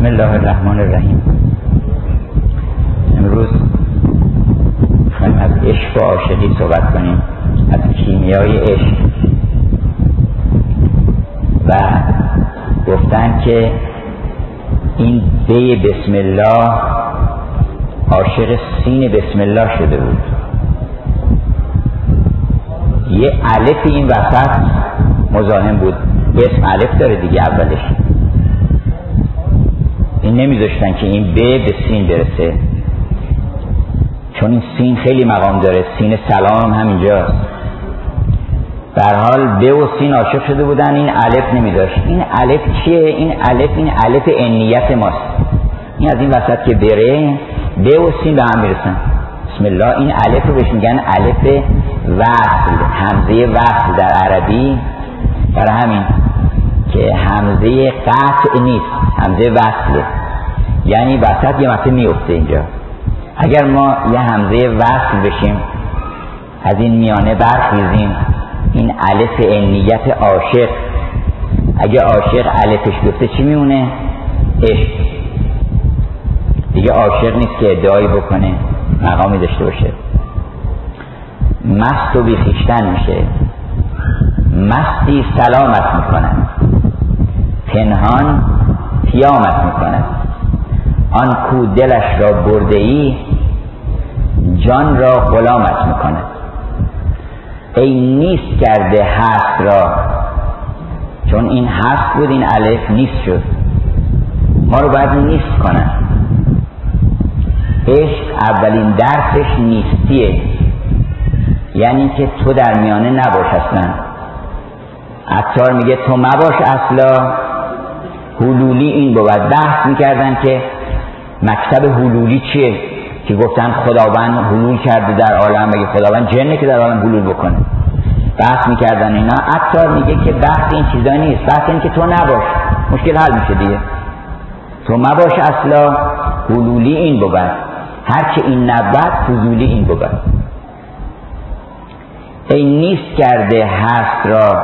بسم الله الرحمن الرحیم. امروز میخوایم از عشق و عاشقی صحبت کنیم، از کیمیای عشق. و گفتن که این دی بسم الله عاشق سین بسم الله شده بود. یه الف این وسط مزاحم بود، اسم الف داره دیگه اولش، این نمیذاشتن که این ب به سین برسه، چون این سین خیلی مقام داره، سین سلام هم اینجاست. به هر حال ب و سین عاشق شده بودن، این الف نمیذاشت. این الف چیه؟ این الف انیت ماست. این از این وسط که بره ب و سین به هم میرسن. بسم الله. این الف رو بهش میگن الف وصل، همزه وصل در عربی. برای همین که همزه قطع نیست، همزه وصله، یعنی وسط یه مرتبه میفته اینجا. اگر ما یه همزه وصل بشیم، از این میانه برخیزیم، این الف انیت عاشق، اگه عاشق الفش بیفته چی میمونه؟ عشق. دیگه عاشق نیست که ادعایی بکنه، مقامی داشته باشه. مست و بیخیشتن میشه. مستی سلامت میکنن، پنهان پیامت میکنن. آن کو دلش را برده ای، جان را غلامت میکنه. ای نیست کرده هست را، چون این هست بود این الف نیست شد، ما رو باید نیست کنن. عشق اولین درسش نیستیه، یعنی که تو در میانه نباش اصلا. عطار میگه تو مباش اصلا. حلولی این بود. بحث میکردن که مکتب حلولی چیه، که گفتن خداوند حلول کرده در عالم، مگه خداوند جنه که در عالم حلول بکنه؟ بحث میکردن اینا. عطار میگه که بحث این چیزا نیست، بحث این که تو نباش، مشکل حل میشه دیگه. تو مباش اصلا. حلولی این بود، هرچه این نبود فضولی این بود. ای نیست کرده هست را،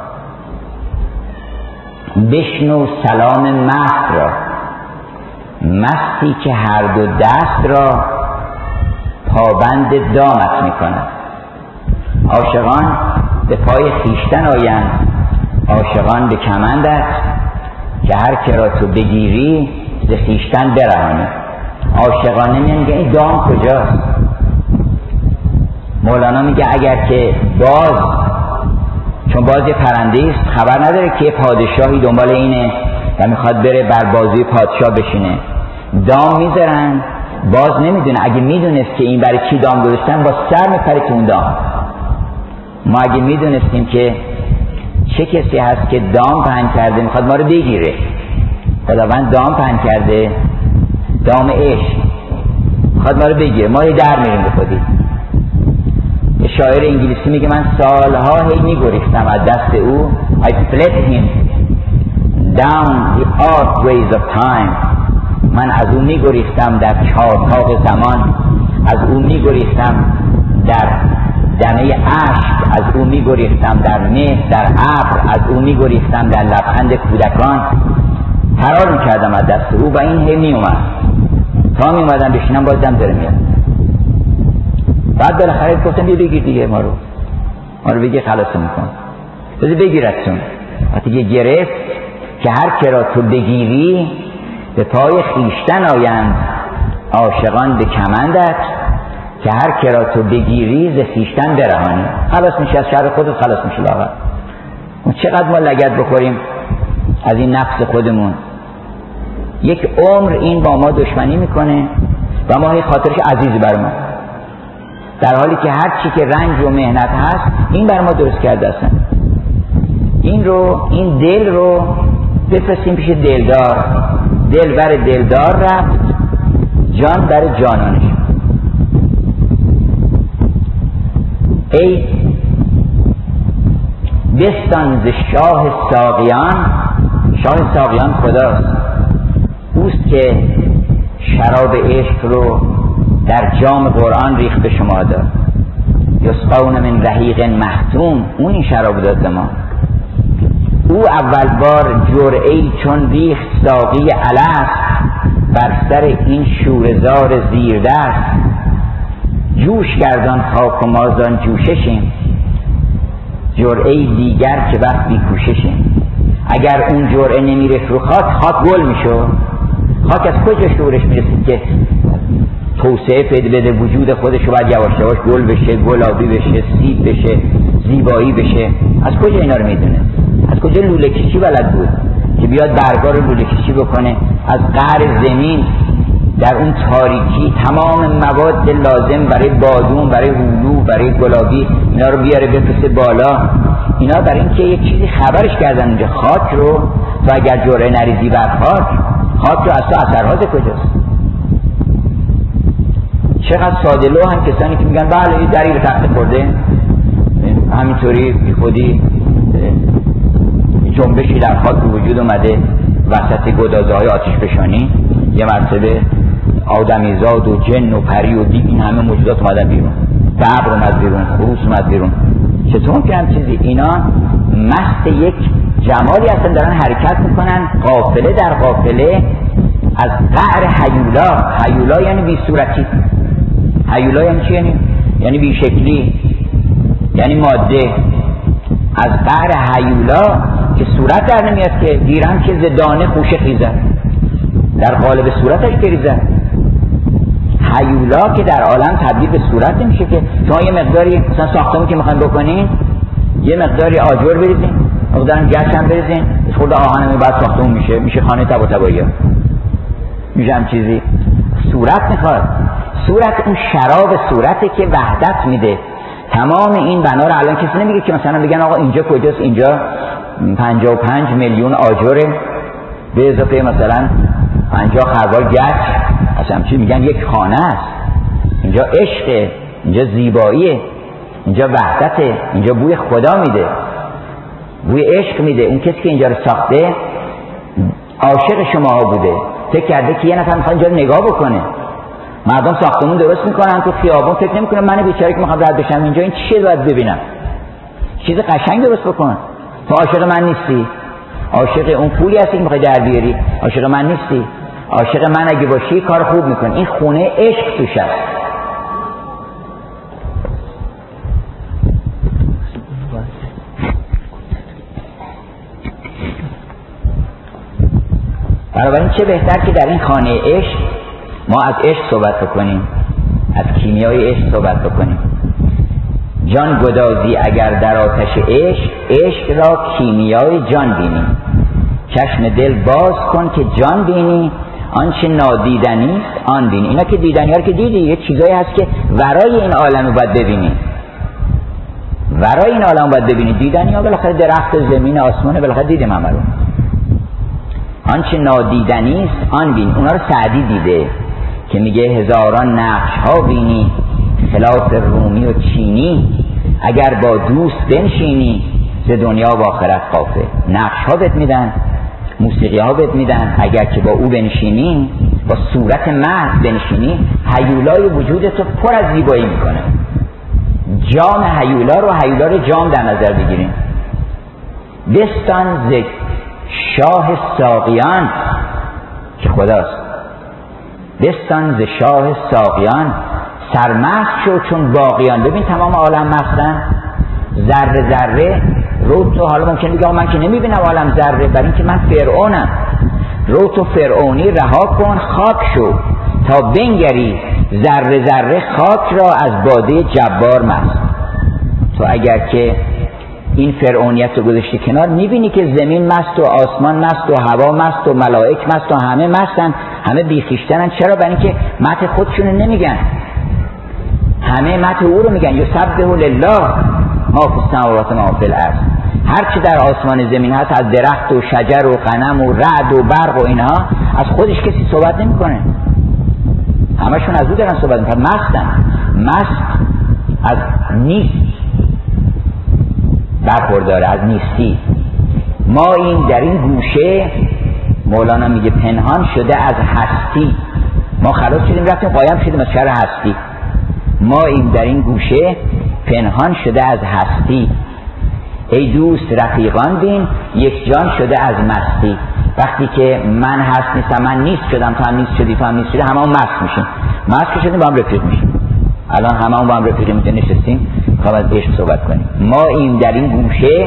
بشنو سلام مست را. مستی که هر دو دست را، پابند دامت میکند. عاشقان به پای خیشتن آیند، عاشقان به کمندت، که هر که را تو بگیری ز خیشتن برهانی. عاشقانه میگه این دام کجاست؟ مولانا میگه اگر که باز، چون باز یه پرنده است، خبر نداره که پادشاهی دنبال اینه و میخواد بره بر بازوی پادشاه بشینه، دام میذارن، باز نمیدونه. اگه میدونست که این برای چی دام گذاشتن، با سر میپره تو اون دام. ما اگه میدونستیم که چه کسی هست که دام پهن کرده میخواد ما رو بگیره، خداوند دام پهن کرده، دام عشق، میخواد ما رو بگیره، ما رو در میریم به خودی. یه شاعر انگلیسی میگه من سالها هی میگریختم از دست او. I fled him down the archways of time. من از او میگریختم در چارطاق زمان، از او میگریختم در دمه اشک، از او میگریختم در مه، در ابر، از او میگریختم در لبخند کودکان. فرار میکردم از دست او و این هی میومد، تا میومدم بشینم بازم داره میاد. بعد بالاخره گفتم بیا بگیر دیگه، ما رو بگیر خلاص میکن، بذار بگیرتون. وقتی که گرفت که هر که را تو بگیری به پای خیشتن آیند، عاشقان به کمندت، که هر که را تو بگیری ز خیشتن برهانی. خلاص میشه از شر خودت، خلاص میشه لاغر. چقدر ما لگد بخوریم از این نفس خودمون. یک عمر این با ما دشمنی میکنه و ما هی خاطرش عزیز بر ما، در حالی که هر چی که رنج و مهنت هست این بر ما درست کرده اصلا. این دل رو بفرستیم پیش دلدار. دل بر دلدار رفت، جان بر جانانش. ای بستان ز شاه ساقیان. شاه ساقیان خداست، اوست که شراب عشق رو در جام قرآن ریخت به شما داد. یسقون من رحیق مختوم، اون این شراب داد به ما. او اول بار جرعه‌ای چون ریخت ساقی الست، بر سر این شوره‌زار زیردست. جوش گردان خاک و مازان جوششیم، جرعه‌ای دیگر که بس بی کوششیم. اگر اون جرعه نمیرفت رو خاک گل میشد. خاک از کجا شورش میرسید که توسعه پیدا بده، وجود خودش رو باید یواش یواش گل بشه، گلابی بشه، سیب بشه، زیبایی بشه؟ از کجا اینا رو میدونه؟ از کجا لوله کشی بلد بود که بیاد برگا رو لوله کشی بکنه؟ از قعر زمین در اون تاریکی تمام مواد لازم برای بادون، برای هلو، برای گلابی، اینا رو بیاره بفرسته بالا. اینا برای اینکه یک چیزی خبرش کردن اونجا. خاک رو تو اگر جرعه نریزی بر خاک رو از تو اثرهاز کجاست؟ چقدر ساده لو هم کسانی که میگن بله این دری به تخت خورده، همینطوری بی خودی جنبشی در خاک به وجود اومده وسط گدازه های آتش فشانی، یه مرتبه آدمیزاد و جن و پری و دیو این همه موجودات اومدن بیرون، ببر اومد بیرون، خروس اومد بیرون. چطور ممکنه هم چیزی؟ اینا مست یک جمالی هستن، دارن حرکت میکنن قافله در قافله از قعر هیولا یعنی بی صورتی. هیولا یعنی چی؟ یعنی بی شکلی، یعنی ماده. از قعر هیولا که صورت در نمیاد که، دیرم که زدانه خوشه خیزن، در قالب صورتش بریزن. هیولا که در عالم تبدیل به صورت نمیشه که شما یه مقداری مثلا ساختمون که میخواین بکنین یه مقداری آجر بریزین، مقدارم گچ هم بریزین، خود آهن هم بعد ساختمون میشه خانه تبا تبایی ها، میشه هم چیزی. صورت میخواد. صورت اون شراب صورته که وحدت میده. تمام این بنا رو الان کسی نمیگه که مثلا بگن آقا اینجا کجاست، اینجا 55 میلیون آجره به اضافه مثلا 50 خروار گچ، اصلا چی میگن یک خانه است. اینجا عشقه، اینجا زیباییه، اینجا وحدته، اینجا بوی خدا میده، بوی عشق میده. اون کسی که اینجا رو ساخته عاشق شماها بوده، فکر کرده که یه نفر میخواد اینجا رو نگاه بکنه. مردم ساختمون درست میکنن تو خیابون، فکر نمیکنه من بیچاره که میخوام رد بشم اینجا این چیه باید ببینم. چیز قشنگ درست بکن. تو عاشق من نیستی، عاشق اون پولی هستی که میخوای در بیاری، عاشق من نیستی. عاشق من اگه باشی کار خوب میکن. این خونه عشق توش است. بنابراین چه بهتر که در این خانه عشق ما از عشق صحبت بکنیم، از کیمیای عشق صحبت بکنیم. جان گدازی اگر در آتش عشق، عشق را کیمیای جان بینی. چشم دل باز کن که جان بینی، آنچه نادیدنی است آن بینی. اینا که دیدنی ها رو که دیدی، یه چیزایی هست که ورای این عالم باید ببینی، ورای این عالم باید ببینی. دیدنی ها بالاخره درخت، زمین، آسمان، بالاخره دیدیم همه رو. آنچه نادیدنی است آن بینی. اونا رو سعدی دیده که میگه هزاران نقش ها بینی، خلاف رومی و چینی. اگر با دوست بنشینی، ز دنیا و آخرت قافه. نقش ها بهت میدن، موسیقی ها بهت میدن. اگر که با او بنشینی، با صورت محض بنشینی، هیولای وجودت رو پر از زیبایی میکنه. جام هیولا رو جام در نظر بگیریم. بستان ز شاه ساقیان که خداست، بستان ز شاه ساقیان، سرمست شو چون باقیان. ببین تمام عالم مستن، ذره ذره رو تو. حالا ممکن بگی من که نمیبینم عالم ذره، برای اینکه من فرعونم. رو تو فرعونی رها کن، خاک شو تا بنگری ذره ذره خاک را از باده جبار مست. تو اگر که این فرعونیت رو گذاشتی کنار، میبینی که زمین مست و آسمان مست و هوا مست و ملائک مست و همه مستن، همه بیخیشتنن. چرا؟ برای اینکه مدح خودشونو نمیگن، همه مدح او رو میگن. یسبح لله ما فی السماوات و ما فی الارض. هر چی در آسمان زمین هست، از درخت و شجر و غنم و رعد و برق و اینها، از خودش کسی صحبت نمیکنه، همشون از او دارن صحبت میکنن. مستن، مست از نیست برخورداره، از نیستی. ما این در این گوشه، مولانا میگه پنهان شده از هستی. ما خلاص شدیم رفتیم قایم شدیم از شر هستی. ما این در این گوشه پنهان شده از هستی. ای دوست رفیقان بین، یک جان شده از مستی. وقتی که من هست نیستم، من نیست شدم، تو هم نیست شدی، تو هم نیست شدی، همه هم مست میشیم. مست شدیم با هم رفیق میشیم. الان همه هم با هم رفیق میتونیم نشستیم تا از عشق صحبت کنیم. ما این در این گوشه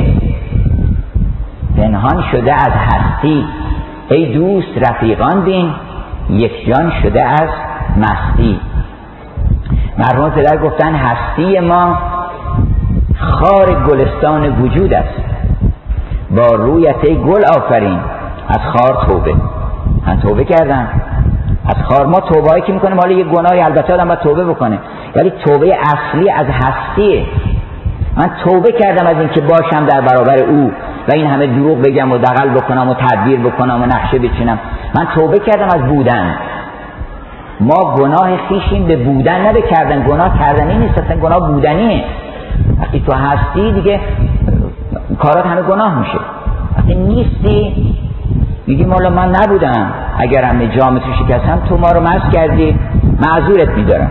پنهان شده از هستی. ای دوست رفیقان بین، یک جان شده از مستی. مرحوم پدر گفتن هستی ما خار گلستان وجود است، با رویت ای گل آفرین، از خار توبه. من توبه کردم از خار. ما توبه هایی که میکنیم، حالا یه گناهی البته آدم باید توبه بکنه، ولی توبه اصلی از هستیه. من توبه کردم از این که باشم در برابر او و این همه دروغ بگم و دغل بکنم و تدبیر بکنم و نقشه بچینم. من توبه کردم از بودن. ما گناه خیشیم به بودن، نه به کردن. گناه کردنی نیست، اصلا گناه بودنیه. وقتی تو هستی دیگه کارات همه گناه میشه. وقتی نیستی میگیم حالا من نبودم، اگر همه جامت رو شکستم تو ما رو مست کردی، معذورت میدارم.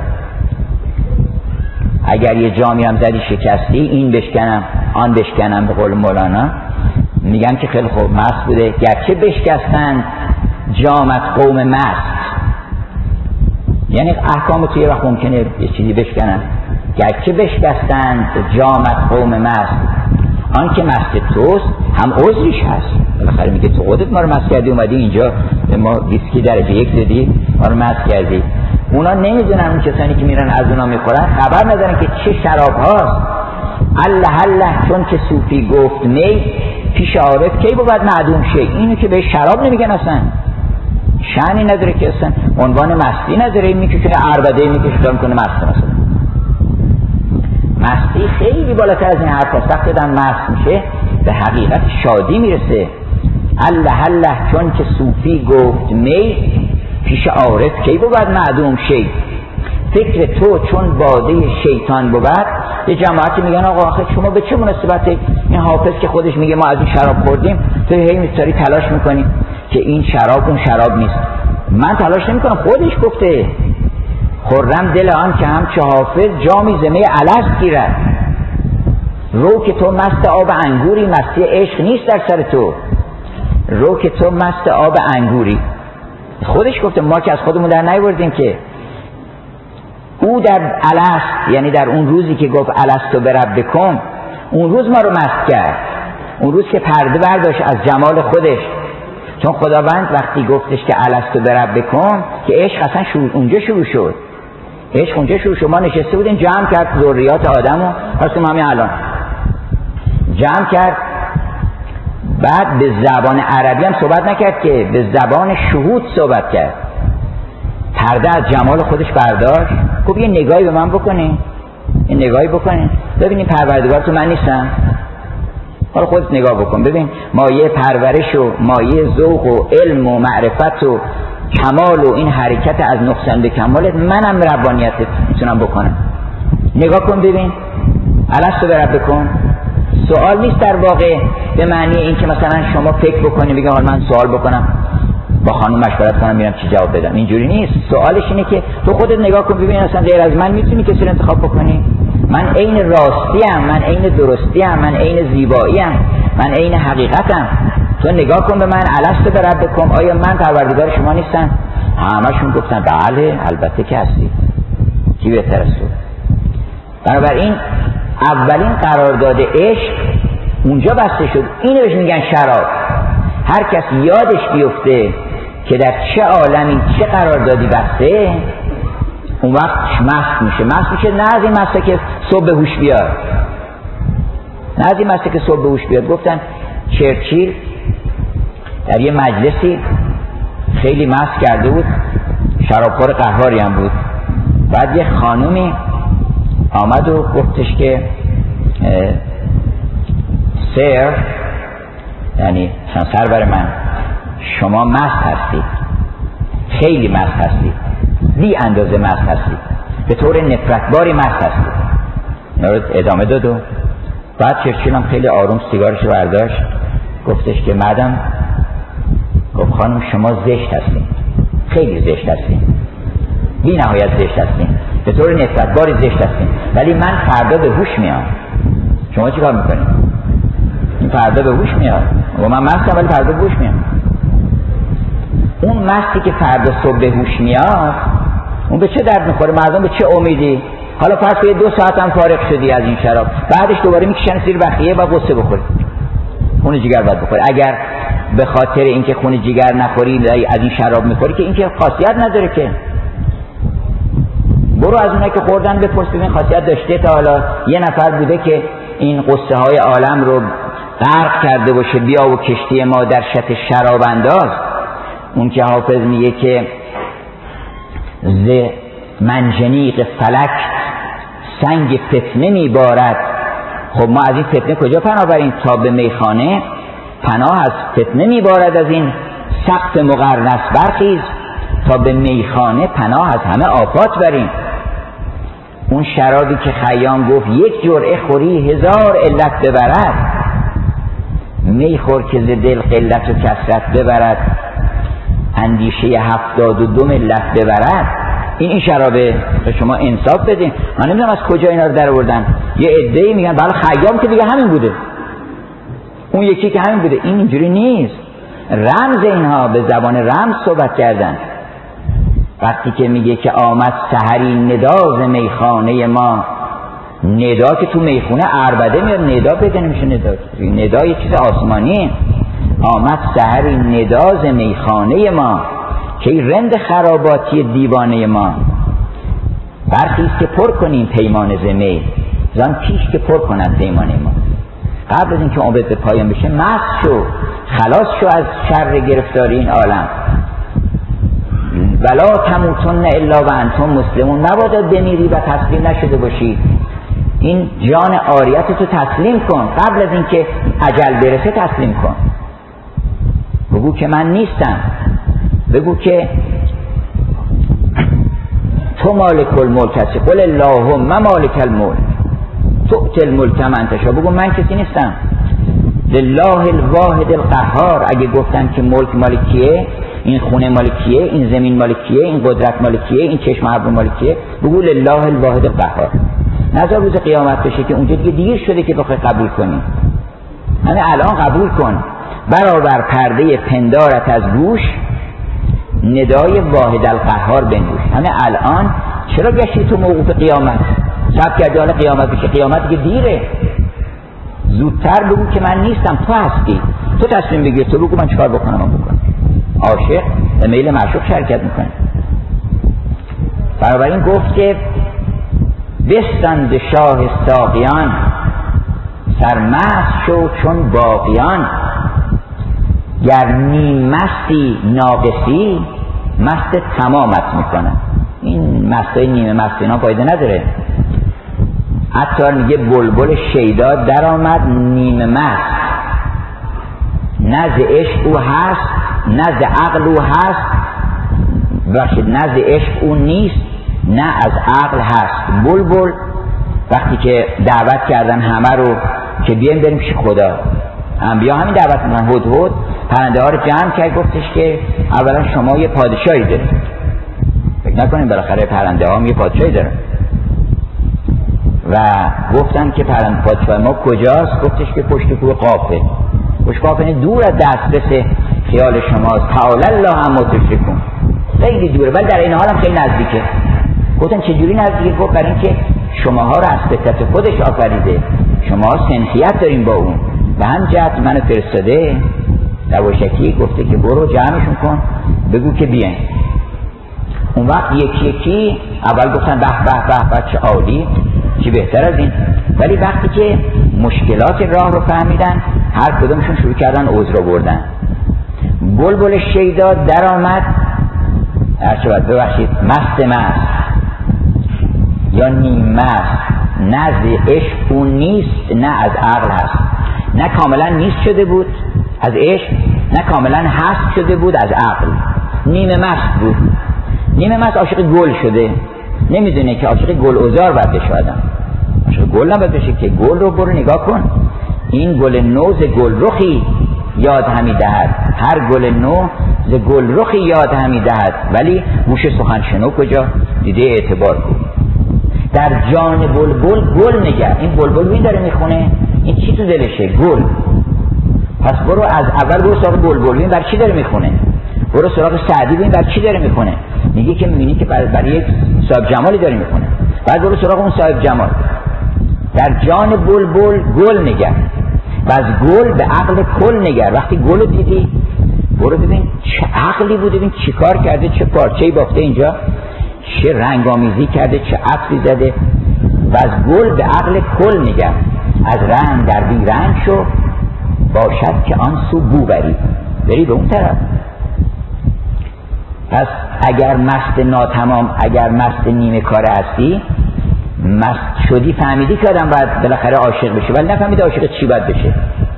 اگر یه جامی هم زدی شکستی، این بشکنم آن بشکنم، به قول مولانا میگم که خیلی خوب مست بوده. گرچه بشکستن جامت قوم مست، یعنی احکام تو یه وقت ممکنه یه چیزی بشکنن. گرچه بشکستن جامت قوم مست، آن که مست توست هم عذرش هست. بالاخره میگه تو خودت ما رو مست کردی، اومدی اینجا به ما ویسکی درجه 1 زدی، ما رو مست کردی. اونا نمیدونن، اون کسانی که میرن از اونا میخورن خبر ندارن که چه شراب هاست. الله الله چون که صوفی گفت می، پیش عارف کی بود معدوم شی. اینو که به شراب نمیگن، اصلا شأنی نداره، که اصلا عنوان مستی نداره. این میکشونه عربده میکشه تا میکنه مست. مثلا مستی خیلی بالاتر از این حرف هست. وقتی آدم مست میشه به حقیقت شادی میرسه. الله الله چون که صوفی گفت می، پیش عارف کی بود معدوم شی. فکر تو چون باده شیطان بود. یه جماعتی میگن آقا آخه شما به چه مناسبت این حافظ که خودش میگه ما از این شراب خوردیم، تو هی میستاری تلاش میکنی که این شراب اون شراب نیست. من تلاش نمیکنم، خودش گفته خرم دل آن که همچو حافظ جامی زمه الست گیرد. رو که تو مست آب انگوری، مستی عشق نیست در سر تو. رو که تو مست آب انگوری، خودش گفته، ما که از خودمون در نیاوردیم که. او در الست، یعنی در اون روزی که گفت الستو بربکم، اون روز ما رو مست کرد. اون روز که پرده برداشت از جمال خودش. چون خداوند وقتی گفتش که الستو بربکم، که عشق اصلا اونجا شروع شد. عشق اونجا شروع شد. ما نشسته بودیم، جمع کرد ذریات آدمو، هستیم همین الان جمع کرد. بعد به زبان عربی هم صحبت نکرد که به زبان شهود صحبت کرد. پرده از جمال خودش برداشت. خب یه نگاهی به من بکنین، یه نگاهی بکنین ببینین پروردگار تو من نیستم. حالا خودت نگاه بکن ببین، مایه پرورش و مایه ذوق و علم و معرفت و کمال و این حرکت از نقصان به کمالت منم ربانیت میتونم بکنم. نگاه کن ببین، الستو بربکم سوال نیست در واقع به معنی این که مثلا شما فکر بکنی بگم حالا من سوال بکنم با خانم مشورت کنم میرم چی جواب بدم. اینجوری نیست. سوالش اینه که تو خودت نگاه کن ببین اصلا غیر از من میتونی کسی رو انتخاب بکنی؟ من عین راستیم، من عین درستیم، من عین زیباییم، من عین حقیقتم. تو نگاه کن به من، الستو بربکم، آیا من پروردگار شما نیستم؟ همشون گفتن بله البته که هستی، کی بهتر از تو. بنابراین اولین قرارداد عشق اونجا بسته شد. اینو بهش میگن شراب. هر کس یادش بیفته که در چه عالمی چه قراردادی بسته، اون وقت مست میشه. مست میشه نه از این مسته که صبح به هوش بیاد، نه از این مسته که صبح به هوش بیاد. گفتن چرچیل در یه مجلسی خیلی مست کرده بود، شرابخور قهاری هم بود. بعد یه خانومی آمد و گفتش که سر، یعنی سرور من، شما مست هستید، خیلی مست هستید، بی اندازه مست هستید، به طور نفرتباری مست هستید. ادامه داد و بعد چرچیل هم خیلی آروم سیگارش رو برداشت، گفتش که مدام، گفت خانم شما زشت هستید، خیلی زشت هستید، بی نهایت زشت هستید، به طور نفرتباری زشت هستید، ولی من فردا به هوش میام. شما چی کار میکنید؟ این فردا به هوش میاد و من مستم ولی فردا به هوش میاد. اون مستی که فردا صبح به هوش میاد اون به چه درد میخوره؟ مردم به چه امیدی؟ حالا فرض کنید 2 ساعت هم فارغ شدی از این شراب، بعدش دوباره میکشن زیر بخیه و قصه بخوری، خون جگر باید بخوری. اگر به خاطر اینکه خون جگر نخوری از این شراب میخوری که این که خاصیت نداره که. برو از اونایی که خوردن بپرس ببین خاصیت داشته تا حالا یه نفر بوده که این قصه های عالم رو غرق کرده باشه بیا و کشتی ما در شط شراب انداز. اون که حافظ میگه که ز منجنیق فلک سنگ فتنه میبارد. خب ما از این فتنه کجا پناه بریم؟ تا به میخانه پناه از فتنه میبارد، از این سقف مقرنس برخیز تا به میخانه پناه از همه آفات بریم. اون شرابی که خیام گفت 1 جرعه خوری 1000 علت ببرد، میخور که ز دل قلت و کثرت ببرد، اندیشه 72 ملت ببرد. این شرابه به شما انصاف بدین. من نمیدونم از کجا اینا رو در آوردن. یه عده‌ای میگن بله خیام که دیگه همین بوده، اون یکی که همین بوده. این اینجوری نیست. رمز اینها به زبان رمز صحبت کردن. وقتی که میگه که آمد سحری نداز میخانه ما، ندا که تو میخونه عربده میاد، ندا پیدا نمیشه. ندا یه چیز آسمانی. آمد سحری نداز میخانه ما که رند خراباتی دیوانه ما، برخیز که پر کنیم پیمان زمی، زان پیش که پر کنن پیمانه ما. قبل از اینکه عمرت به پایان بشه مست شو، خلاص شو از شر گرفتاری این عالم. ولا تموتن الا و انتم مسلمون، مبادا بمیری و تسلیم نشده باشی. این جان عاریت تو تسلیم کن، قبل از اینکه اجل برسه تسلیم کن. بگو که من نیستم، بگو که تو مالک الملک هستی، قل اللهم مالک الملک تؤتی الملک من تشاء. بگو من کسی نیستم، لله الواحد القهار. اگه گفتم که ملک مالکیه، این خونه مالکیه، این زمین مالکیه، این قدرت مالکیه، این چشم ابرو مالکیه، بگو لله الواحد القهار. نذار روز قیامت بشه که اونجا دیگه دیر شده که بخوای قبول کنی. همه الان قبول کن. برابر پرده پندارت از گوش، ندای واحد القهار بنوش. همه الان چرا گشتی تو موقوف قیامت؟ صبر کردی حالا قیامت بشه؟ قیامت دیگه دیره. زودتر بگو که من نیستم، تو هستی. تو تصمیم بگیر، تو بگو من چیکار بکنم. من بکنم. عاشق به میل معشوق شرکت میکنه. بنابراین گفت که بستان شاه ساقیان، سرمست شو چون باقیان. گر نیم مستی ناقصی، مست تمامت میکنن. این مستای نیمه مست اینا فایده نداره. حتی میگه بلبل شیدا در آمد نیمه مست، نه ز عشق او هست نه ز عقل او هست، بخشید نه ز عشق او نیست نه از عقل هست. بلبل وقتی که دعوت کردن همه رو که بیایم بریم پیش خدا، انبیا همین دعوت میکنن. هدهد پرنده ها رو جمع کرد، گفتش که اولا شما یه پادشاهی دارید، فکر نکنیم بالاخره پرنده ها هم یه پادشاهی دارن. و گفتن که پادشاه ما کجاست؟ گفتش که پشت کوه قافه. پشت قافه دور از دسترس خیال شماست. تعالی الله عما تشرکون، خیلی دوره ولی در این حال هم خیلی نزدیکه. گفتن چجوری نزدیکه؟ گفت برای اینکه شماها رو از فطرت خودش آفریده، شما سنخیت دارین با اون، به هم جهت منو فرستاده. دواشکی گفته که برو جمعشون کن بگو که بیاین. اون وقت یکی یکی اول گفتن به به به به چه عالی، چی بهتر از این. ولی وقتی که مشکلات راه رو فهمیدن، هر کدومشون شروع کردن عذر بردن. بلبل شیدا در آمد، هرچه ببخشید مست یا نیم مست، نه از عشق اون نیست نه از عقل هست. نه کاملا نیست شده بود از عشق، نه کاملا هست شده بود از عقل. نیمه مست بود. نیمه مست عاشق گل شده، نمیدونه که عاشق گل عذار باید بشه آدم. عاشق گل نباید بشه که. گل رو برو نگاه کن، این گل نو ز گل رخی یاد همی دهد. هر گل نو ز گل رخی یاد همی دهد، ولی گوش سخن شنو کجا؟ دیده اعتبار کن. در جان بلبل گل نگر. این بلبل این داره میخونه، این چی تو دلشه؟ گل. پس برو از اول برو سراغ بلبل، ببین برای چی داره میخونه. برو سراغ سعدی، ببین برای چی داره میخونه. میگه که میبینی که برای یک صاحب جمالی داره میخونه. بعد برو سراغ اون صاحب جمال. در جان بلبل گل نگر و از گل به عقل کل نگر. وقتی گل رو دیدی برو ببین چه عقلی بوده، ببین چی کار کرده، چه پارچه‌ای بافته اینجا، چه رنگامیزی کرده، چه عطری زده. و از گل به عقل کل نگر، از رنگ در بی رنگ شو، باشد که آن سو بو بری به اون طرف. پس اگر مست ناتمام، اگر مست نیمه کار هستی، مست شدی فهمیدی که آدم باید بالاخره عاشق بشه، ولی نفهمیده عاشق چی باید بشه.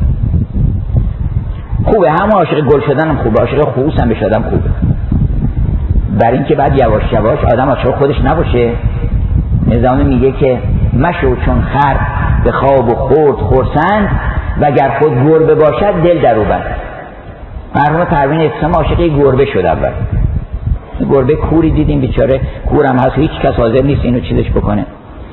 خوبه همون عاشق گل شدن هم خوبه، عاشق خروس هم بشه آدم خوبه، برای اینکه بعد یواش یواش آدم عاشق خودش نباشه. نظامی میگه که مشو چون خر به خواب و خورد خرسند، وگر خود گربه باشد دل در او بند. مرحوم پروین اعتصامی عاشق گربه شد اول. گربه کوری دیدیم بیچاره، کورم هست هیچ کس حاضر نیست اینو چیزش بکنه.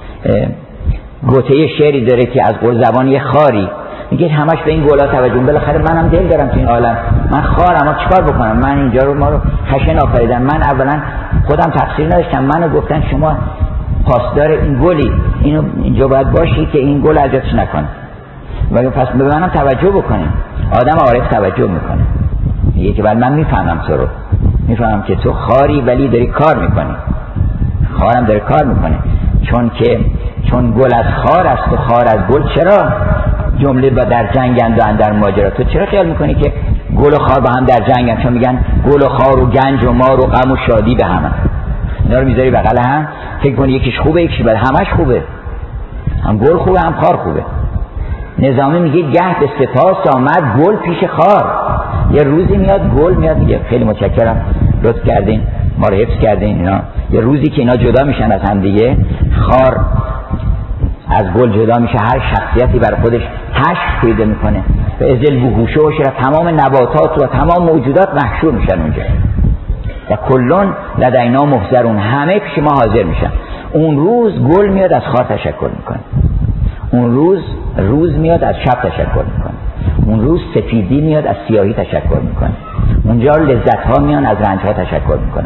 گوته شعری داره که از قول زبان یه خاری میگه همش به این گلا توجه، بالاخره منم دل دارم تو این عالم، من خارم، اما چیکار بکنم؟ من اینجا رو ما رو خشن آفریدن، من اولا خودم تقصیر نداشتم، منو گفتن شما پاسدار این گلی، اینو اینجا باید باشی که این گل اذیتش نکنه، ولی پس به منم توجه بکنید. آدم عارف توجه میکنه، میگه که بعد من میفهمم تو رو، میفهمم که تو خاری ولی داری کار میکنی، خارم داره کار میکنه، چون گل از خار است و خار از گل. چرا جمله با در جنگند و اندر ماجرا؟ تو چرا خیال میکنی که گل و خار با هم در جنگند؟ چون میگن گل و خار و گنج و مار و غم و شادی به هم، اینا رو میذاری بغل هم، فکر کنی یکیش خوبه یکیش بده، همش خوبه، هم گل خوبه هم خار خوبه. نظامی میگه گه به سپاس آمد گل پیش خار. یه روزی میاد گل میاد میگه خیلی متشکرم لطف کردین ما رو حفظ کردین اینا. یه روزی که اینا جدا میشن از هم دیگه، خار از گل جدا میشه، هر شخصیتی برای خودش حشر پیدا میکنه و ازل بوهوشه و شرف، تمام نباتات و تمام موجودات محشور میشن اونجا و کلون لدینا محضرون، همه پیش ما حاضر میشن. اون روز گل میاد از خار تشکر میکنه، اون روز میاد از شب تشکر میکنه، اون روز سفیدی میاد از سیاهی تشکر میکنه، اونجا لذت ها میان از رنج ها تشکر میکنه.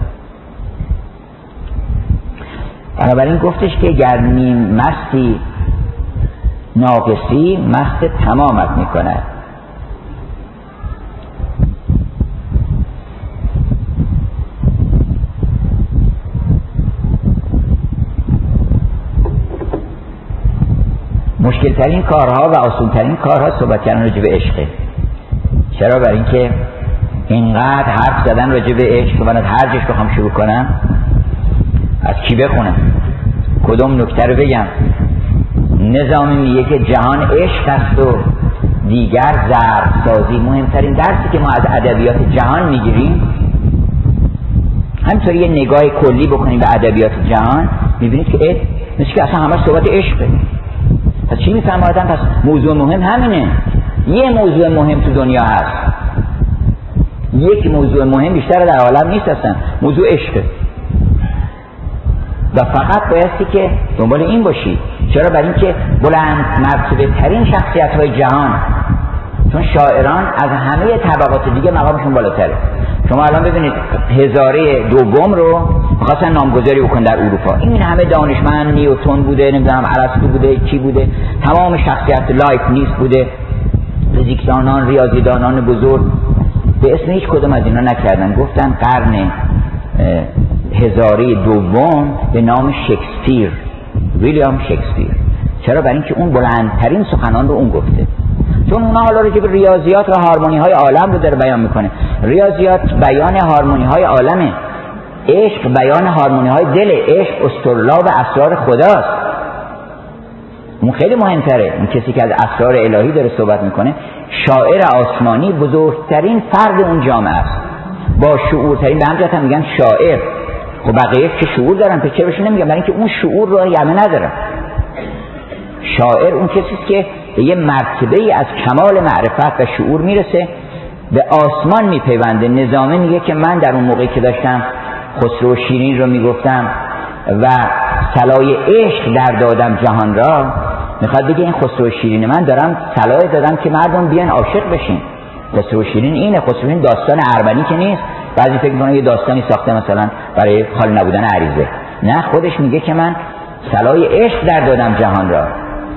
بنابراین گفتش که گر نیم مستی ناقصی مست تمامت میکنه. مشکل ترین کارها و آسون ترین کارها صحبت کردن راجع به عشقه. چرا؟ برای اینکه اینقدر حرف زدن راجع به عشق و من هر جش بخوام شروع کنم از کی بخونم، کدوم نکته رو بگم؟ نظامی میگه که جهان عشق است و دیگر ظرف سازی. مهمترین درسی که ما از ادبیات جهان میگیریم، همینطوری یه نگاه کلی بکنیم به ادبیات جهان، میبینید که مثل که اصلا همه صحبت عشقه. پس چی میفهم آدم؟ پس موضوع مهم همینه. یه موضوع مهم تو دنیا هست، یک موضوع مهم بیشتر در عالم نیست اصلا، موضوع عشقه و فقط بایستی که دنبال این باشی. چرا؟ برای اینکه بلند مرتبه ترین شخصیت های جهان، چون شاعران از همه طبقات دیگه مقامشون بالاتره. شما الان ببینید هزاره دوم رو می‌خواستن نامگذاری بکنن در اروپا، این همه دانشمند، نیوتن بوده، نمیدونم ارسطو بوده، کی بوده، تمام شخصیت لایبنیتس بوده، فیزیکدانان، ریاضیدانان بزرگ، به اسم هیچ کدوم از اینا نکردن، گفتن قرن هزاره دوم به نام شکسپیر، ویلیام شکسپیر. چرا؟ برای اینکه اون بلندترین سخنان رو اون گفته، چون اونا حالا راجع به ریاضیات و هارمونی های عالم رو داره بیان میکنه. ریاضیات بیان هارمونی های عالمه، عشق بیان هارمونی های دل، عشق اسطرلاب اسرار خداست. اون خیلی مهمتره. اون کسی که از اسرار الهی داره صحبت میکنه، شاعر آسمانی بزرگترین فرد اون جامعه است، با شعورترین، به همجهت هم میگن شاعر. خب بقیه که شعور دارن پس چرا بهشون نمیگن؟ برای اینکه اون شعور رو همه ندارن. شاعر اون کسی است که به یه مرتبه از کمال معرفت و شعور میرسه، به آسمان میپیونده. نظامی میگه که من در اون موقعی که داشتم خسرو و شیرین رو میگفتم و صلای عشق در دادم جهان را، میخواد بگه این خسرو و شیرین من دارم صلای دادم که مردم بیان عاشق بشین. خسرو شیرین اینه. خسرو شیرین داستان ارمنی که نیست، بعضی فکر می‌کنن یه داستانی ساخته مثلا برای خال نبودن عریضه. نه، خودش میگه که من صلای عشق در دادم جهان را.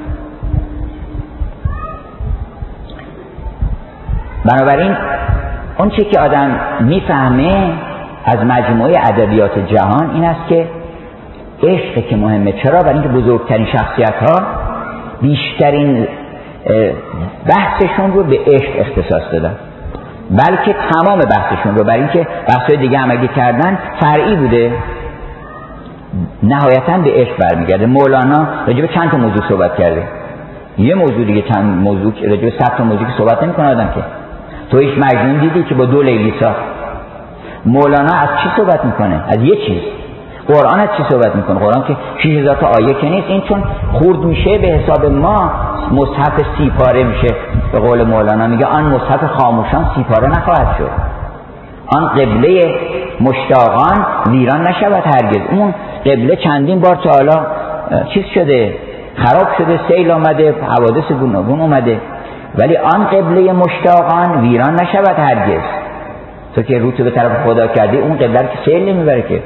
بنابراین اون چیزی که آدم میفهمه از مجموعه ادبیات جهان این است که عشق که مهمه. چرا؟ برای اینکه بزرگترین شخصیت‌ها بیشترین بحثشون رو به عشق اختصاص دادن، بلکه تمام بحثشون رو، برای اینکه بحث‌های دیگه هم اگه کردن فرعی بوده، نهایتاً به عشق برمیگرده. مولانا راجع به چند تا موضوع صحبت کرده، یه موضوع دیگه چند موضوع راجع به 100 تا موضوع که صحبت نمی‌کنه آدم که. تو هیچ مجنون دیدی که با 2 لیلی ساخت؟ مولانا از چی صحبت میکنه؟ از یه چیز. قرآن از چی صحبت میکنه؟ قرآن که 6000 تا آیه که نیست، این چون خورد میشه به حساب ما مصحف 30 پاره میشه. به قول مولانا میگه آن مصحف خاموشان 30 پاره نخواهد شد، آن قبله مشتاقان ویران نشود هرگز. اون قبله چندین بار تا حالا چیز شده، خراب شده، سیل آمده، حوادث گوناگون اومده، ولی آن قبله مشتاقان ویران نشود هرگز. تو که رو تو به طرف خدا کردی، اون قبله که سیل نمیبره که.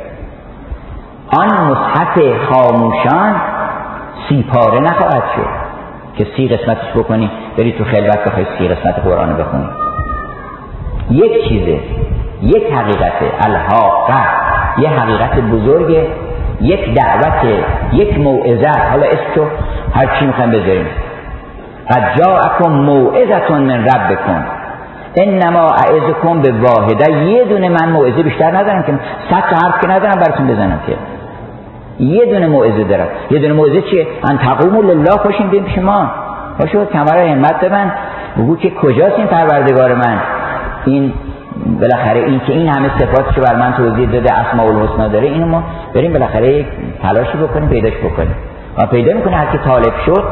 آن مصحف خاموشان 30 پاره نخواهد شد که 30 قسمتش بکنی بری تو خلوت بخوای 30 قسمت قرآن بخونی. یک چیزه، یک حقیقته، الحاقه، یک حقیقت بزرگه، یک دعوت، یک موعظه. حالا اسمشو هر چی میخوایم بذاریم. قد جاءکم موعظة من ربکم انما اعظکم بواحده. یه دونه من موعظه بیشتر ندارم که 100 تا حرف که ندارم براتون بزنم که. یه دونه موعظه دارم. یه دونه موعظه چیه؟ ان تقوموا لله، پاشین بیاین پیش ما، پاشو کمر همت ببند، بگو که کجاست این پروردگار من، این بالاخره این که این همه صفاتشو بر من توضیح داده، اسماء الحسنا داره، اینو ما بریم بالاخره یک تلاشی بکنیم پیداش بکنیم. ما پیدا میکنه هر کی طالب شد،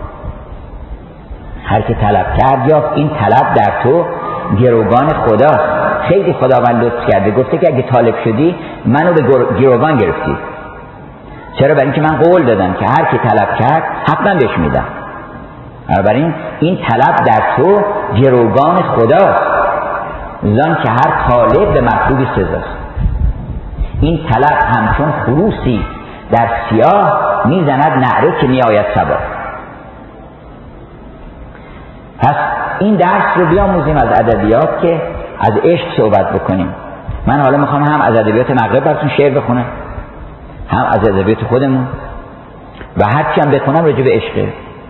هر کی طلب کرد یافت. این طلب در تو گروگان خداست. خیلی خداوند لطف کرده، گفته که اگه طالب شدی منو به گروگان گرفتی. چرا؟ برای اینکه من قول دادم که هر کی طلب کرد حتما بهش میدم. بنابراین این طلب در تو گروگان خداست، زن که هر طالب به مطلوبی سزاست. این طلب همچون خروسی در سیاه میزند نعره که میآید صبا. پس این درس رو بیاموزیم از ادبیات که از عشق صحبت بکنیم. من حالا میخوام هم از ادبیات مغرب براتون شعر بخونم، هم از ادبیات خودمون، و هرچی هم بخونم راجع به عشقه.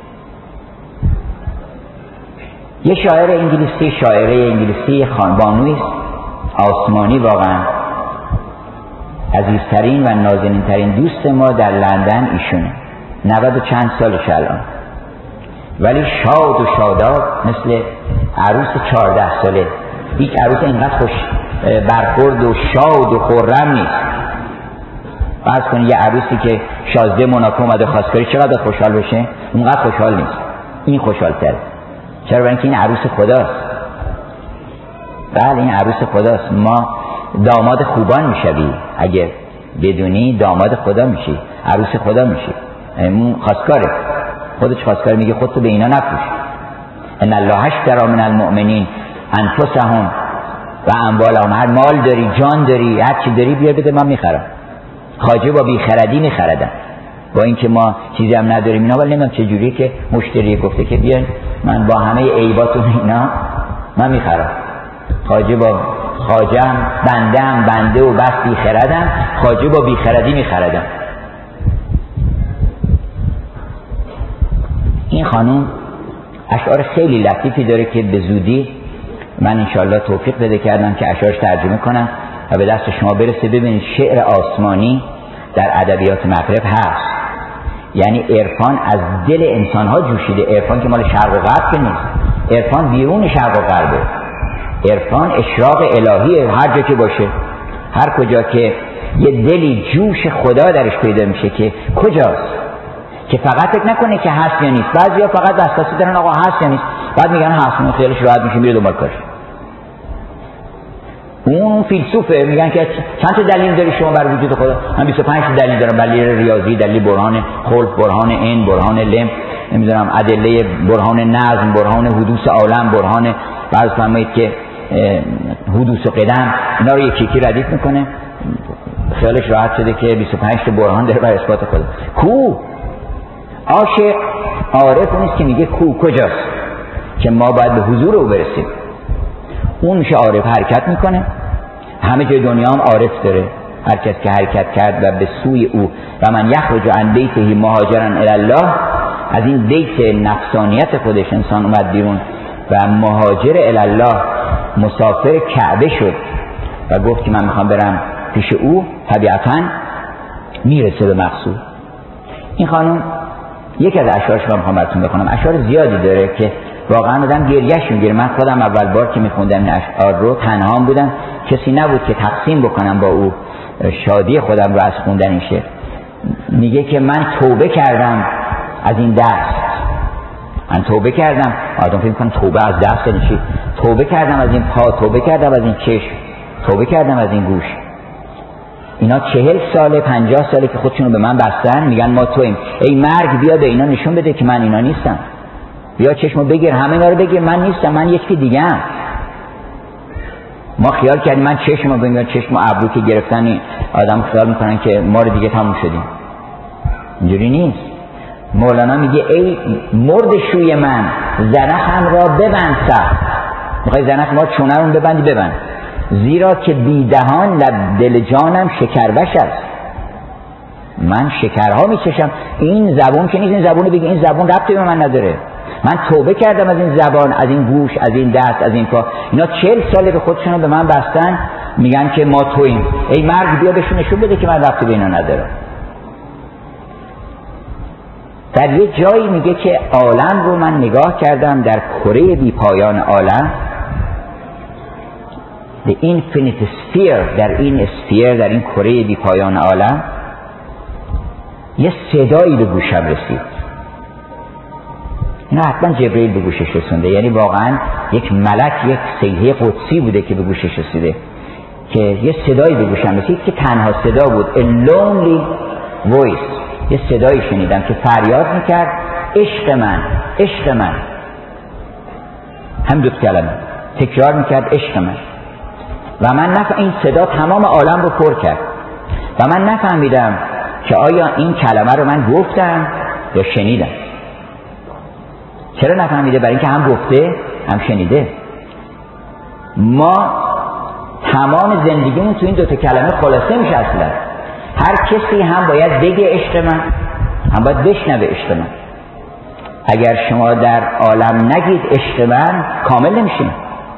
یه شاعر انگلیسی، شاعره انگلیسی خانبانوی است، آسمانی واقعا، عزیزترین و نازنینترین دوست ما در لندن ایشونه. 90 و چند سالش الان، ولی شاد و شاداب مثل عروس 14 ساله. هیچ عروس اینقدر خوش برخورد و شاد و خرم نیست. فرض کنید یه عروسی که شازده موناکو اومده خواستگاری چقدر خوشحال بشه، اونقدر خوشحال نیست. این خوشحال‌تره. چرا؟ برای اینکه این عروس خداست. بله این عروس خداست. ما داماد خوبان میشوی، اگه بدونی داماد خدا میشی، عروس خدا میشی. اون خواستگاره، خودش خواستگار، میگه خودتو به اینا نفروش. ان الله اشتری من المؤمنین انفسهم و اموالهم. هر مال داری، جان داری، هر چی داری بیار بده من میخرم. خواجه با بیخردی میخردن، با اینکه ما چیزی هم نداریم اینا، ولی نمیدونم چه جوریه که مشتری گفته که بیان من با همه عیباتون اینا من میخرم. خواجه با خواجم، بنده و بس بیخردم، خواجه با بیخردی میخردم. این خانوم اشعار خیلی لطیفی داره که به زودی من انشالله توفیق بده کردم که اشعارش ترجمه کنم و به دست شما برسه. ببینید شعر آسمانی در ادبیات مغرب هست، یعنی عرفان از دل انسان‌ها جوشیده. عرفان که مال شرق و غرب که نیست، عرفان بیرون شرق و غربه. عرفان اشراق الهیه، هر جا که باشه، هر کجا که یه دلی جوش خدا درش پیدا میشه که کجاست، که فقط فکر نکنه که هست یا نیست. بعضیا فقط وسواسی دارن آقا هست یا نیست، بعد میگن هست، اون خیالش راحت میشه میره دنبال کارش. اون فیلسوفه، میگن که چند تا دلیل داری شما برای وجود خدا؟ من 25 تا دلیل دارم. دلیل ریاضی، دلیل برهان خلق، برهان عین، برهان لم، نمیدونم ادله برهان نظم، برهان حدوث عالم، برهان بعض فرمایید که حدوث و قدم اینا رو یکی یکی ردیف میکنه، خیالش راحت شده که 25 تا برهان داره بر اثبات خدا. کو عاشق عارف نیست که میگه کو کجاست که ما باید به حضور او برسیم. اون میشه عارف، حرکت میکنه. همه جای دنیا هم عارف داره، هر کس که حرکت کرد و به سوی او و من یخرج عن بیته مهاجرا الی الله، از این بیت نفسانیت خودش انسان اومد بیرون و مهاجر الی الله، مسافر کعبه شد و گفت که من میخوام برم پیش او، طبیعتاً میرسه به مقصود. این خانم یک از اشعارش رو میخوام براتون بخونم. اشعار زیادی داره که واقعا آدم گریه‌اش میگیره. من خودم اول بار که میخوندم این اشعار رو تنهام بودم، کسی نبود که تقسیم بکنم با او شادی خودم رو از خوندن شعر. میگه که من توبه کردم از این دست، من توبه کردم. آدم فکر می‌کنه توبه از دست یعنی چی؟ توبه کردم از این پا، توبه کردم از این چشم، توبه کردم از این گوش. اینا 40 ساله 50 ساله که خودشونو به من بستن، میگن ما تویم. ای مرگ بیا به اینا نشون بده که من اینا نیستم. بیا چشمو بگیر، همه اینا رو بگیر، من نیستم، من یکی دیگه ام. ما خیال کردیم من چشمو بگیر، چشم و ابرو که گرفتن این آدم خیال میکنن که ما رو دیگه تموم شدیم. اینجوری نیست. مولانا میگه ای مرد شوی من زنخم را ببند سخت. میخوای زنخ ما چونه رو ببندی، ببند، زیرا که بی دهان لب دل جانم شکربش است. من شکرها میچشم، این زبون که نیست. این زبون بگه، این زبون ربطی به من نداره. من توبه کردم از این زبان، از این گوش، از این دست، از این پا. اینا 40 ساله به خودشونو به من بستن، میگن که ما توییم. ای مرگ بیا بهشون نشون بده که من ربطی به اینا ندارم. در یه جایی میگه که عالم رو من نگاه کردم، در کره بی پایان عالم، The infinite sphere، در این اسفیر، در این کره بی پایان عالم، یه صدایی به گوشم رسید. اینا حتما جبرئیل به گوشش رسونده، یعنی واقعا یک ملک، یک صیحه قدسی بوده که به گوشش رسیده، که یه صدایی به گوشم رسید که تنها صدا بود. A lonely voice، یه صدایی شنیدم که فریاد میکرد عشق من، عشق من. هم دو کلمه تکرار میکرد عشق من. و من این صدا تمام عالم رو پر کرد و من نفهمیدم که آیا این کلمه رو من گفتم یا شنیدم. چرا نفهمیده؟ برای اینکه هم گفته هم شنیده. ما تمام زندگیمون تو این دوتا کلمه خلاصه میشه. اصلا هر کسی هم باید بگه عشق من، هم باید بشنوه عشق من. اگر شما در عالم نگید عشق من، کامل نمیشین.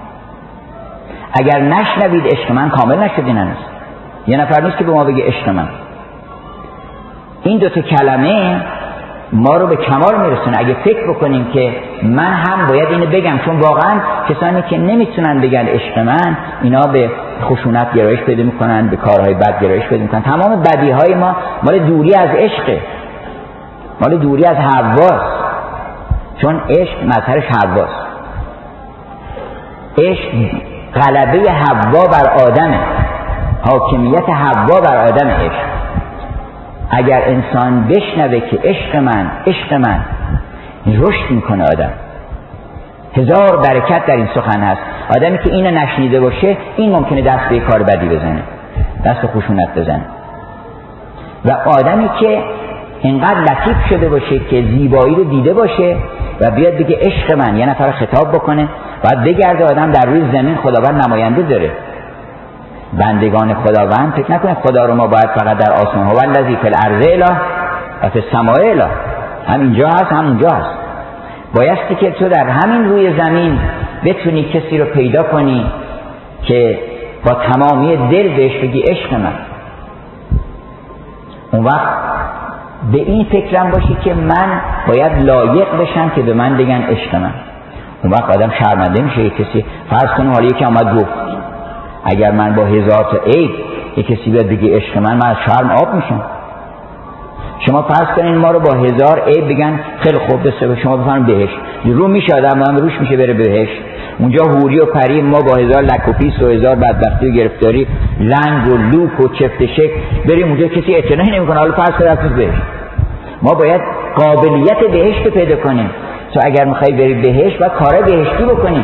اگر نشنوید عشق من، کامل نشدین هنوز. یه نفر نیست که به ما بگه عشق من. این دوتا کلمه ما رو به کمال میرسونه. اگه فکر بکنیم که من هم باید اینو بگم، چون واقعا کسانی که نمیتونن بگن عشق من، اینا به خشونت گرایش پیدا میکنن، به کارهای بد گرایش پیدا میکنن. تمام بدیهای ما مال دوری از عشقه، مال دوری از حواست، چون عشق مظهرش حواست. عشق غلبه حوا بر آدمه، حاکمیت حوا بر آدم عشق. اگر انسان بشنوه که عشق من، عشق من، رشد میکنه آدم. هزار برکت در این سخن هست. آدمی که اینو نشنیده باشه، این ممکنه دست به کار بدی بزنه، دست به خشونت بزنه. و آدمی که اینقدر لطیف شده باشه که زیبایی رو دیده باشه و بیاد بگه عشق من، یه نفر خطاب بکنه، باید بگرده. آدم در روی زمین خداوند نماینده داره، بندگان خداوند. فکر نکنه خدا رو ما باید فقط در آسمان ها، والذی فی الارض اله و فی السماء اله، هم اینجا هست هم اونجا هست. بایستی که تو در همین روی زمین بتونی کسی رو پیدا کنی که با تمامی دل بهش بگی عشق من. اون وقت به این فکرم باشی که من باید لایق بشم که به من بگن عشق من. اون وقت آدم شرمنده میشه. کسی فرض کنه حالا یکی اومد گفت، اگر من با 1000 تا عیب یک کسی بیاد بگه عشق من از شرم آب میشم. شما فرض کنین ما رو با 1000 عیب بگن خیلی خوب بسه شما بفرمایید بهشت، رو میشه آدم روش میشه بره بهشت. اونجا حوری و پری، ما با 1000 لک و پیس و 1000 بدبختی و گرفتاری، لنگ و لوک و چفت شک بریم اونجا، کسی اعتنایی نمیکنه. حالا فرض کنید رفتید بهشت. ما باید قابلیت بهشت پیدا کنیم. تو اگر میخوای بری بهشت باید کار بهشتی بکنی،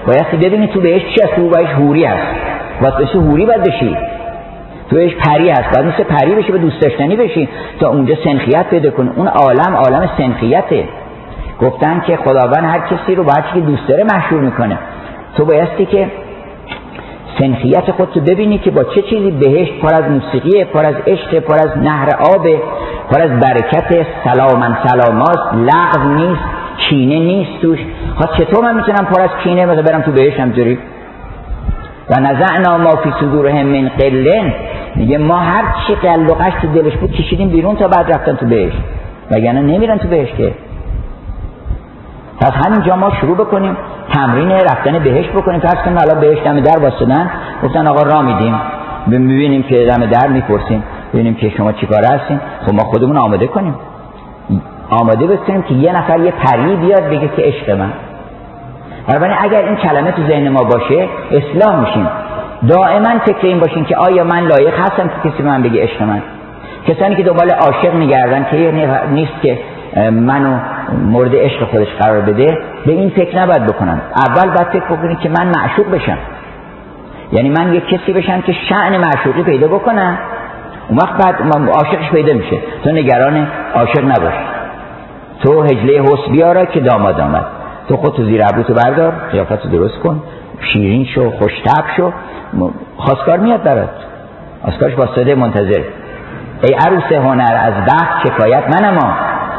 بایستی ببینی تو بهش چی هست. تو بهش حوری هست، واسه حوری باید بشی. تو بهش پری هست، باید مثل پری بشی، به دوست داشتنی بشی تا اونجا سنخیت پیدا کنی. اون عالم سنخیته. گفتن که خداوند هر کسی رو با هر چیزی که دوست داره مشهور میکنه. تو بایستی که سنخیت خودتو ببینی که با چه چیزی بهشت پر از موسیقیه، پر از عشق، پر از نهر آبه، پر از برکت، سلاماست، لغو نیست، کینه نیست توش. چطور من میتونم پر از کینه مثلا برم تو بهشت همجوری؟ و نزعنا ما فی صدورهم من غل، میگه ما هر چی قل و قش تو دلش بود کشیدیم بیرون تا بعد رفتن تو بهشت، وگرنه نمیرن تو بهشت که. پس همینجا ما شروع بکنیم تمرین رفتن بهشت بکنیم. فرض کنیم الان بهشت دم در واسطن، گفتن آقا راه میدیم، ببینیم که دم در میپرسیم ببینیم که شما چیکار هستین. خب ما خودمون آماده کنیم، آماده بکنیم که یه نفر یه پری بیاد بگه که عشق من. بنابراین اگر این کلمه تو ذهن ما باشه اصلاح میشیم. دائما فکر این باشین که آیا من لایق هستم که کسی به من بگه عشق من. کسانی که دنبال عاشق میگردن که نیست که منو مورد عشق خودش قرار بده، به این فکر نباید بکنن. اول باید فکر بکنید که من معشوق بشم، یعنی من یک کسی بشم که شأن معشوقی پیدا بکنم، اون وقت بعد عاشقش پیدا میشه. تو نگران عاشق نباش، تو هجله حسن بیاره که داماد آمد. تو خودتو زیر ابروتو بردار، قیافتو درست کن، شیرین شو، خوش‌طبع شو، خواستگار میاد برات، خواستگارش واسطه منتظر. ای عروس هنر از بخت شکایت منما،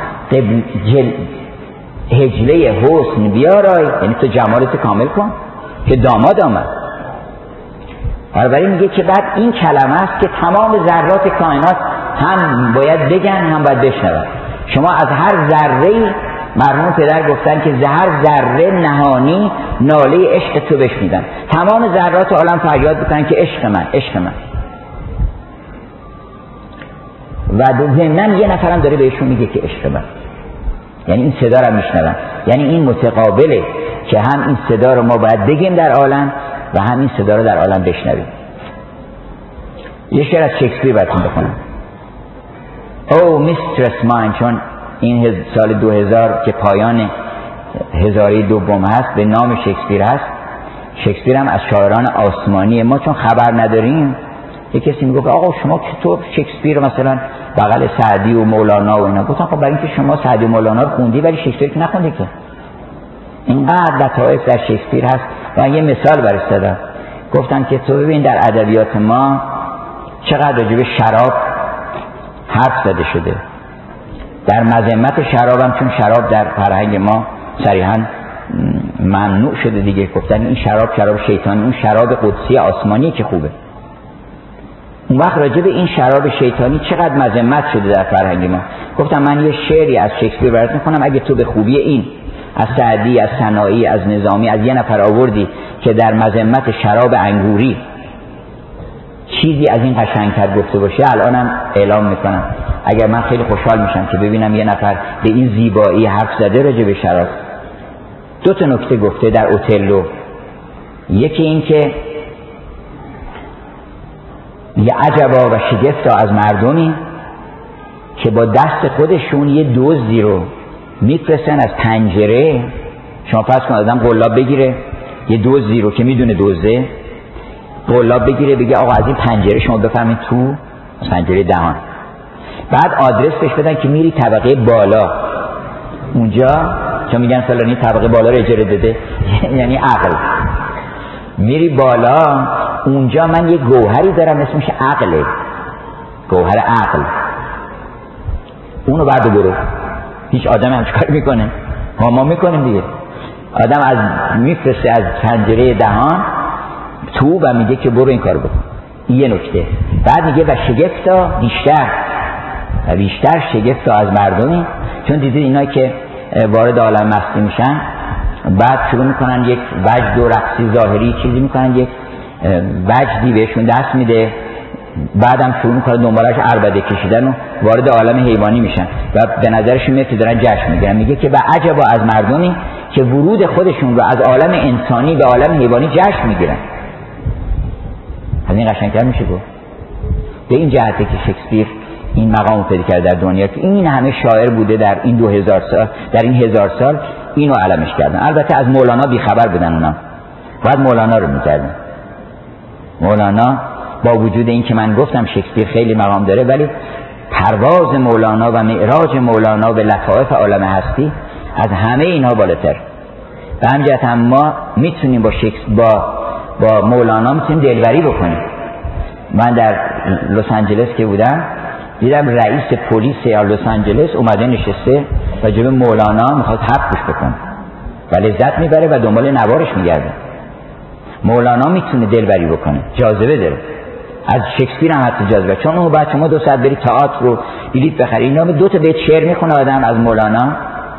هجله حسن بیارای، یعنی تو جمالت کامل کن که داماد آمد. بنابراین میگه که بعد این کلمه است که تمام ذرات کائنات هم باید بگن هم باید بشنون. شما از هر ذره، مرحوم پدر گفتن که هر ذره نهانی ناله عشق تو بشنیدن. تمام ذرات عالم فریاد بکنن که عشق من، عشق من. و ضمناً یه نفرم داره بهشون میگه که عشق من، یعنی این صدا رو میشنون. یعنی این متقابله که هم این صدا رو ما باید بگیم در عالم و هم این صدا رو در عالم بشنویم. یه شعر از شکسپیر براتون بخونم. او میسترس ماین، چون این سال 2000 که پایان هزاره دوم هست به نام شکسپیر هست. شکسپیر هم از شاعران آسمانیه. ما چون خبر نداریم، یه کسی میگه آقا شما چطور شکسپیر مثلا بغل سعدی و مولانا و اینا؟ گفتم خب برای اینکه شما سعدی و مولانا رو خوندی ولی شکسپیر که نخوندی که. اینقدر لطایف در شکسپیر هست. و یه مثال برای زدم، گفتن که تو ببین در ادبیات ما چقدر راجع به شراب حرف زده شده. در مذمت شراب هم، چون شراب در فرهنگ ما صریحاً ممنوع شده دیگه، گفتن این شراب شیطانی، اون شراب قدسی آسمانی که خوبه. اون وقت راجع به این شراب شیطانی چقدر مذمت شده در فرهنگ ما. گفتم من یه شعری از شکسپیر برات می‌خونم، اگه تو به خوبی این از سعدی، از ثنایی، از نظامی، از یه نفر آوردی که در مذمت شراب انگوری چیزی از این قشنگتر گفته باشه، الانم اعلام میکنم. اگر من خیلی خوشحال میشم که ببینم یه نفر به این زیبایی حرف زده راجع به شراب. دو تا نکته گفته در اوتلو. یکی این که یه عجبا و شگفتا از مردمی که با دست خودشون یه دزدی رو میفرستن از پنجره. شما فرض کن آدم قلاب بگیره، یه دزدی رو که میدونه دزده، قلاب بگیره بگه آقا از این پنجره شما بفرمین تو، پنجره دهان. بعد آدرس بهش بدن که میری طبقه بالا، اونجا چون میگن فلانی طبقه بالا رو اجاره داده یعنی عقل. میری بالا، اونجا من یه گوهری دارم اسمش عقله، گوهر عقل. اونو بعد برو. هیچ آدم هم چکار میکنه؟ ما میکنیم دیگه. آدم از میفرسته از پنجره دهان تو و میگه که برو این کار بکن. یه نکته. بعد میگه و شگفتا بیشتر شگفتا از مردمی، چون دیدید اینا که وارد عالم مستی میشن بعد شروع میکنن یک وجد و رقصی ظاهری چیزی میکنن، یک وجدی بهشون دست میده، بعدم شروع میکنن دنبالش عربده کشیدن و وارد عالم حیوانی میشن و به نظرشون میاد که دارن جشن میگیرن. میگه که به عجبا از مردمی که ورود خودشون رو از عالم انسانی به عالم حیوانی جشن میگیرن. از این قشنگتر میشه گفت. به این جهته که شکسپیر این مقام پیدا کرده در دنیا که این همه شاعر بوده در این 2000 سال، در این 1000 سال اینو علمش کردن. البته از مولانا بیخبر بودن اونا. باید مولانا رو می‌کردیم. مولانا با وجود این که من گفتم شکسپیر خیلی مقام داره، ولی پرواز مولانا و معراج مولانا به لطائف عالم هستی از همه اینها بالاتر. به همین جهت هم ما میتونیم با مولانا میتونیم دلبری بکنیم. من در لس آنجلس که بودم دیدم رئیس پلیس لس آنجلس اومده نشسته و جلوی مولانا میخواد حرف گوش بکنه و لذت میبره و دنبال نوارش میگرده. مولانا میتونه دلبری بکنه، جاذبه داره. از شکسپیر هم حتی جاذبه، چون اون بعد شما 2 ساعت بری تئاتر رو بلیط بخری. اینا 2 تا بیت شعر میخونه آدم از مولانا.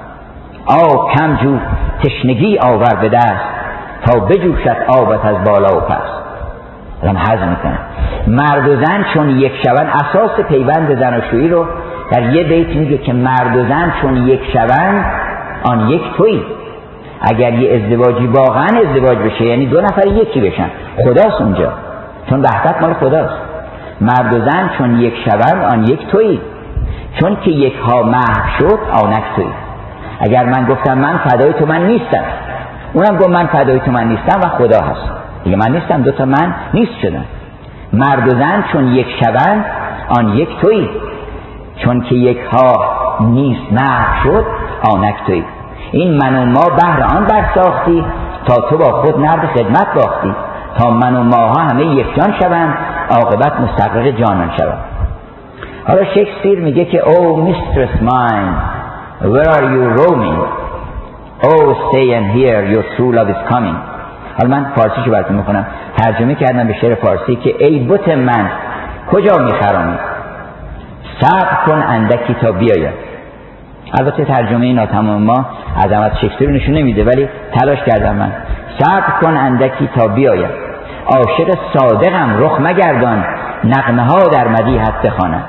آب کم جو تشنگی آور به دست، تا بجوشد آبت از بالا و پس. آدم هضم میکنه. مرد و زن چون یک شوند، اساس پیوند زناشویی رو در یه بیت میگه که مرد و زن چون یک شوند آن یک تویی. اگر یه ازدواجی واقعا ازدواج بشه، یعنی 2 نفر یکی بشن، خداست اونجا، چون وحدت مال خداست. مرد و زن چون یک شوند آن یک تویی، چون که یک ها محو شد آنک تویی. اگر من گفتم من فدای تو من نیستم، اونم گفت من فدای تو من نیستم و خدا هست، دیگه من نیستم، 2 تا من نیست شدن. مرد و زن چون یک شوند آن یک تویی، چون که یک ها نیست محو شد آنک تویی. این من و ما بهر آن برساختی، تا تو با خود نرد خدمت باختی. تا من و ماها همه یک جان شوند، عاقبت مستغرق جانان شوند. حالا شکسپیر میگه که Oh mistress mine, where are you roaming? Oh stay and hear your true love is coming. حالا من فارسیشو براتون میخونم، ترجمه کردم به شعر فارسی که ای بت من کجا میخرامی، صبر کن اندکی تا بیاید. البته ترجمه ناتمام ما عظمت شکسپیر نشون نمیده، ولی تلاش کردم من. صبر کن اندکی تا بیاید، عاشق صادقم رخ مگردان، نغمه ها در مدیحت بخوانم.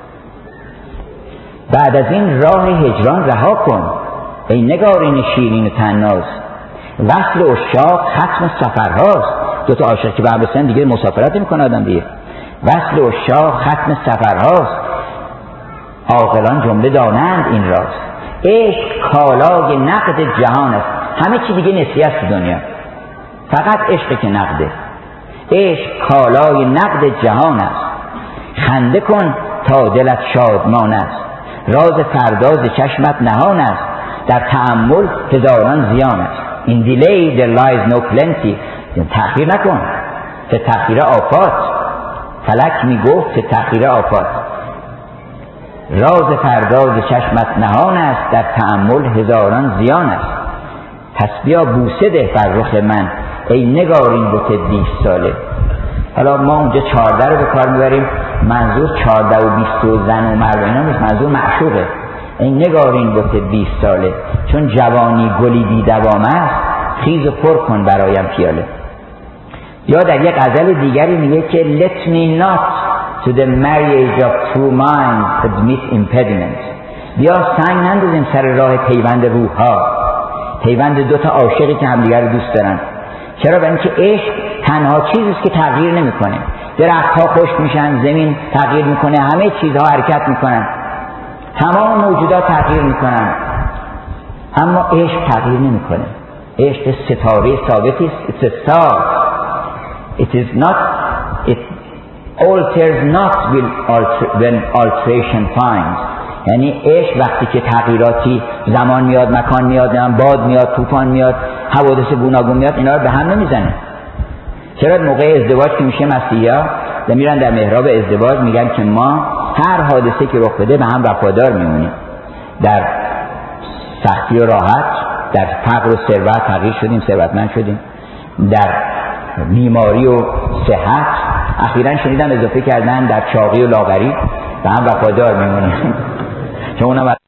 بعد از این راه هجران رها کن، ای نگارین شیرین و طناز. وصل عشاق ختم سفرهاست. 2 تا عاشق که به هم رسن دیگه مسافرت نمی‌کنه آدم دیگه. وصل عشاق ختم سفرهاست، عاقلان جمله دانند این راز. عشق کالای نقد جهان است، همه چی دیگه نسیه است دنیا، فقط عشق که نقده. عشق کالای نقد جهان است، خنده کن تا دلت شادمان است. راز پرداز چشمت نهان است، در تأمل هزاران زیان است. In delay there lies no plenty. تأخیر نکن، که تأخیر آفات. فلک می گفت که تأخیر آفات. راز پرداز چشمت نهان است، در تأمل هزاران زیان است. پس بیا بوسه ده بر رخ من، ای نگارین بت 20 ساله. حالا ما اونجا 14 رو به کار میبریم، منظور 14 و 20 و زن و مرد اینا نیست، منظور معشوقه. ای نگارین بت 20 ساله، چون جوانی گلی بی دوام است، خیز و پر کن برایم پیاله. یا در یک غزل دیگری میگه که let me not to the marriage of two minds admit impediment. بیا سنگ نندازیم سر راه پیوند روح ها، پیوند 2 تا عاشقی که همدیگر رو دوست دارن. چرا؟ برای اینکه عشق تنها چیزی است که تغییر نمیکنه. درخت‌ها خشک میشن، زمین تغییر میکنه، همه چیزها حرکت میکنن، تمام موجودات تغییر میکنن، اما عشق تغییر نمیکنه. عشق ستاره ثابتی است. It's a star. It is not, it alters not when alteration finds. یعنی عشق وقتی که تغییراتی، زمان میاد، مکان میاد، باد میاد، طوفان میاد، حوادث گوناگون میاد، اینا رو به هم نمیزنه. چرا موقع ازدواج که میشه مسیحا و میرن در محراب ازدواج میگن که ما هر حادثه که رخ بده به هم وفادار میمونیم. در سختی و راحت، در فقر و ثروت تغییر شدیم، ثروتمند شدیم، در بیماری و صحت. اخیراً شنیدم اضافه کردن در چاقی و لاغری به هم وفادار میمونیم. چون اونم